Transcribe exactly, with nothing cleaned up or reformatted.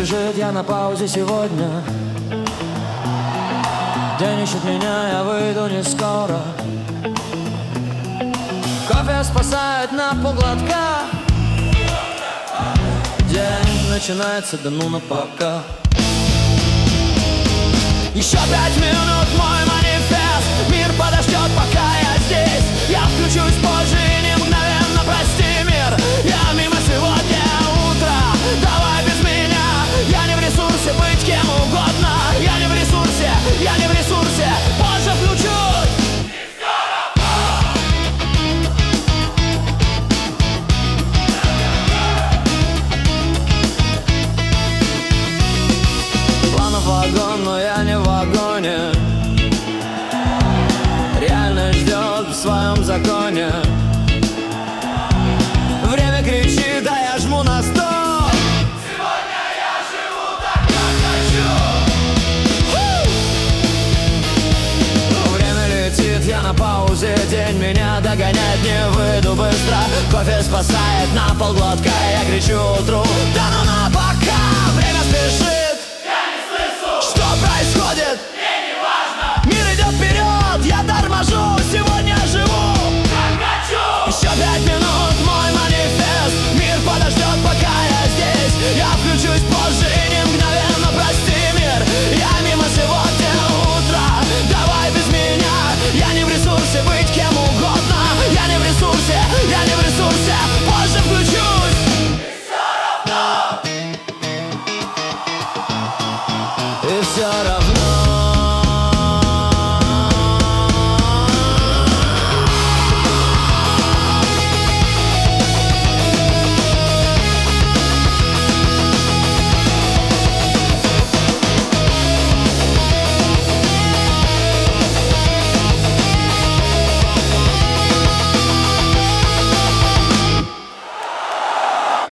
спешит, я на паузе сегодня. День ищет меня, я выйду не скоро. Кофе спасает на полглотка. День начинается, да ну на пока. Еще пять минут, мой манифест. Мир подождет, пока я здесь. Я включусь позже и не мгновенно, прости, мир. Я мимо сегодня утро. Давай без меня. Я не в ресурсе быть кем угодно. Я не в ресурсе, я не в ресурсе. Позже включусь. Планов вагон, но я не в вагоне. Реальность ждет в своем законе. Время кричит, а я жму на стоп. Сегодня я живу так, как хочу. Фу! Время летит, я на паузе. День меня догоняет, не выйду быстро. Кофе спасает на полглотка. Я кричу утру, да ну на пока. Время спешит. Я не слышу, что происходит. Мне не важно. Мир идет вперед, я торможу. Сегодня живу как хочу. Еще пять минут, мой манифест. Мир подождет, пока я здесь. Я включусь позже и не мгновенно, прости, мир. Я мимо сегодня утро. Давай без меня. Я не в ресурсе быть кем угодно. Я не в ресурсе, я не в ресурсе. Позже включусь. И все равно. И все равно.